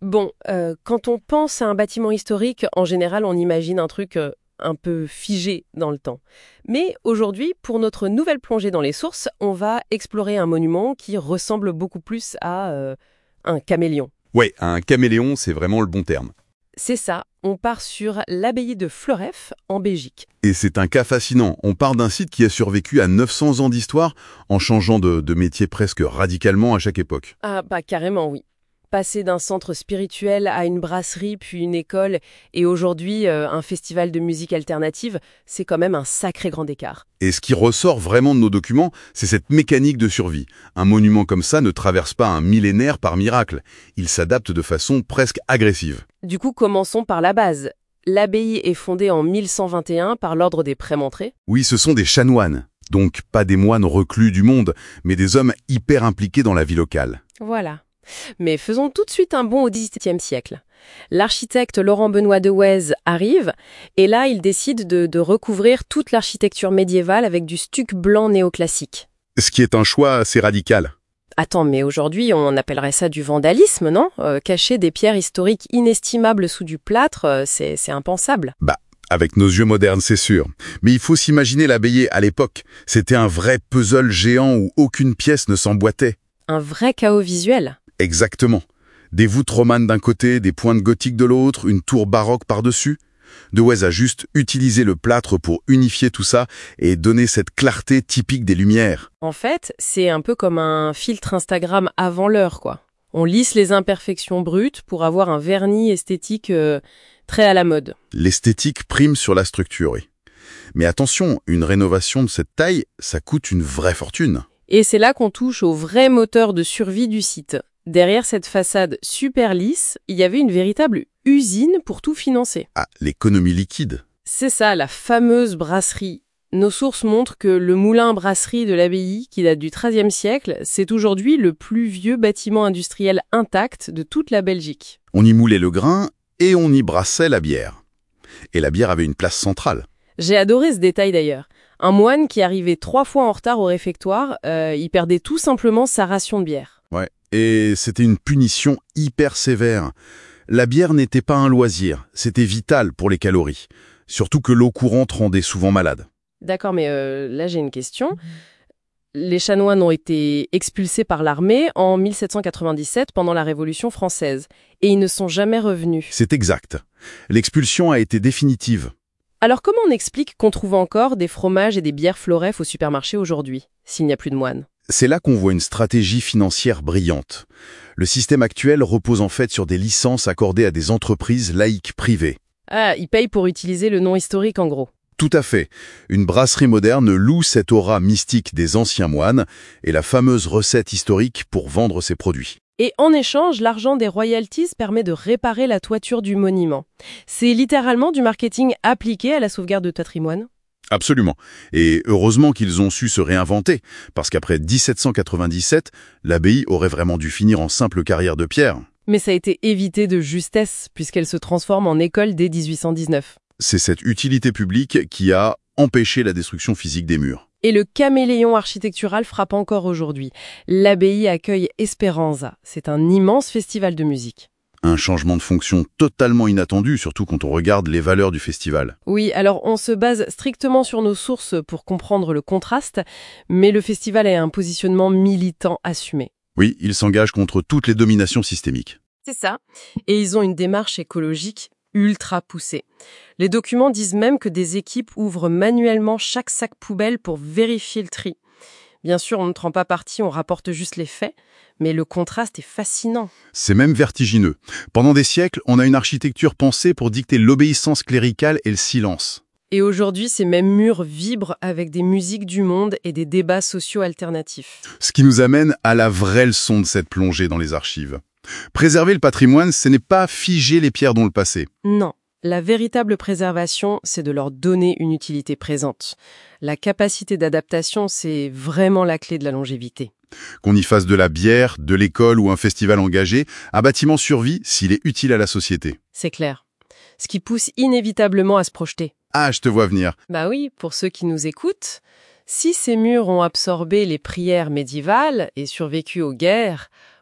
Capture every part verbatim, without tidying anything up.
Bon, euh, quand on pense à un bâtiment historique, en général, on imagine un truc euh, un peu figé dans le temps. Mais aujourd'hui, pour notre nouvelle plongée dans les sources, on va explorer un monument qui ressemble beaucoup plus à euh, un caméléon. Ouais, un caméléon, c'est vraiment le bon terme. C'est ça, on part sur l'abbaye de Fleuref, en Belgique. Et c'est un cas fascinant. On part d'un site qui a survécu à neuf cents ans d'histoire en changeant de, de métier presque radicalement à chaque époque. Ah bah carrément oui. Passer d'un centre spirituel à une brasserie, puis une école, et aujourd'hui euh, un festival de musique alternative, c'est quand même un sacré grand écart. Et ce qui ressort vraiment de nos documents, c'est cette mécanique de survie. Un monument comme ça ne traverse pas un millénaire par miracle. Il s'adapte de façon presque agressive. Du coup, commençons par la base. L'abbaye est fondée en mille cent vingt et un par l'ordre des Prémontrés. Oui, ce sont des chanoines. Donc pas des moines reclus du monde, mais des hommes hyper impliqués dans la vie locale. Voilà. Mais faisons tout de suite un bond au dix-septième siècle. L'architecte Laurent-Benoît de Waise arrive, et là, il décide de, de recouvrir toute l'architecture médiévale avec du stuc blanc néoclassique. Ce qui est un choix assez radical. Attends, mais aujourd'hui, on appellerait ça du vandalisme, non euh, Cacher des pierres historiques inestimables sous du plâtre, euh, c'est, c'est impensable. Bah, avec nos yeux modernes, c'est sûr. Mais il faut s'imaginer l'abbaye à l'époque. C'était un vrai puzzle géant où aucune pièce ne s'emboîtait. Un vrai chaos visuel. Exactement. Des voûtes romanes d'un côté, des pointes gothiques de l'autre, une tour baroque par-dessus. De Waise a juste utilisé le plâtre pour unifier tout ça et donner cette clarté typique des Lumières. En fait, c'est un peu comme un filtre Instagram avant l'heure, quoi. On lisse les imperfections brutes pour avoir un vernis esthétique euh, très à la mode. L'esthétique prime sur la structure, oui. Mais attention, une rénovation de cette taille, ça coûte une vraie fortune. Et c'est là qu'on touche au vrai moteur de survie du site. Derrière cette façade super lisse, il y avait une véritable usine pour tout financer. Ah, l'économie liquide. C'est ça, la fameuse brasserie. Nos sources montrent que le moulin-brasserie de l'abbaye, qui date du treizième siècle, c'est aujourd'hui le plus vieux bâtiment industriel intact de toute la Belgique. On y moulait le grain et on y brassait la bière. Et la bière avait une place centrale. J'ai adoré ce détail d'ailleurs. Un moine qui arrivait trois fois en retard au réfectoire, euh, il perdait tout simplement sa ration de bière. Ouais. Et c'était une punition hyper sévère. La bière n'était pas un loisir, c'était vital pour les calories. Surtout que l'eau courante rendait souvent malade. D'accord, mais euh, là j'ai une question. Les chanoines ont été expulsés par l'armée en mille sept cent quatre-vingt-dix-sept pendant la Révolution française. Et ils ne sont jamais revenus. C'est exact. L'expulsion a été définitive. Alors comment on explique qu'on trouve encore des fromages et des bières Fleuref au supermarché aujourd'hui, s'il n'y a plus de moines ? C'est là qu'on voit une stratégie financière brillante. Le système actuel repose en fait sur des licences accordées à des entreprises laïques privées. Ah, ils payent pour utiliser le nom historique en gros. Tout à fait. Une brasserie moderne loue cette aura mystique des anciens moines et la fameuse recette historique pour vendre ses produits. Et en échange, l'argent des royalties permet de réparer la toiture du monument. C'est littéralement du marketing appliqué à la sauvegarde de patrimoine. Absolument. Et heureusement qu'ils ont su se réinventer, parce qu'après dix-sept cent quatre-vingt-dix-sept, l'abbaye aurait vraiment dû finir en simple carrière de pierre. Mais ça a été évité de justesse, puisqu'elle se transforme en école dès dix-huit cent dix-neuf. C'est cette utilité publique qui a empêché la destruction physique des murs. Et le caméléon architectural frappe encore aujourd'hui. L'abbaye accueille Esperanza. C'est un immense festival de musique. Un changement de fonction totalement inattendu, surtout quand on regarde les valeurs du festival. Oui, alors on se base strictement sur nos sources pour comprendre le contraste, mais le festival a un positionnement militant assumé. Oui, il s'engage contre toutes les dominations systémiques. C'est ça. Et ils ont une démarche écologique ultra poussée. Les documents disent même que des équipes ouvrent manuellement chaque sac poubelle pour vérifier le tri. Bien sûr, on ne prend pas parti, on rapporte juste les faits, mais le contraste est fascinant. C'est même vertigineux. Pendant des siècles, on a une architecture pensée pour dicter l'obéissance cléricale et le silence. Et aujourd'hui, ces mêmes murs vibrent avec des musiques du monde et des débats sociaux alternatifs. Ce qui nous amène à la vraie leçon de cette plongée dans les archives. Préserver le patrimoine, ce n'est pas figer les pierres dans le passé. Non. La véritable préservation, c'est de leur donner une utilité présente. La capacité d'adaptation, c'est vraiment la clé de la longévité. Qu'on y fasse de la bière, de l'école ou un festival engagé, un bâtiment survit s'il est utile à la société. C'est clair. Ce qui pousse inévitablement à se projeter. Ah, je te vois venir. Bah oui, pour ceux qui nous écoutent, si ces murs ont absorbé les prières médiévales et survécu aux guerres,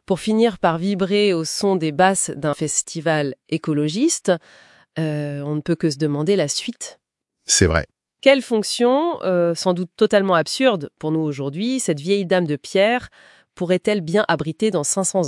pour finir par vibrer au son des basses d'un festival écologiste, euh, on ne peut que se demander la suite. C'est vrai. Quelle fonction, euh, sans doute totalement absurde pour nous aujourd'hui, cette vieille dame de pierre pourrait-elle bien abriter dans cinq cents ans ?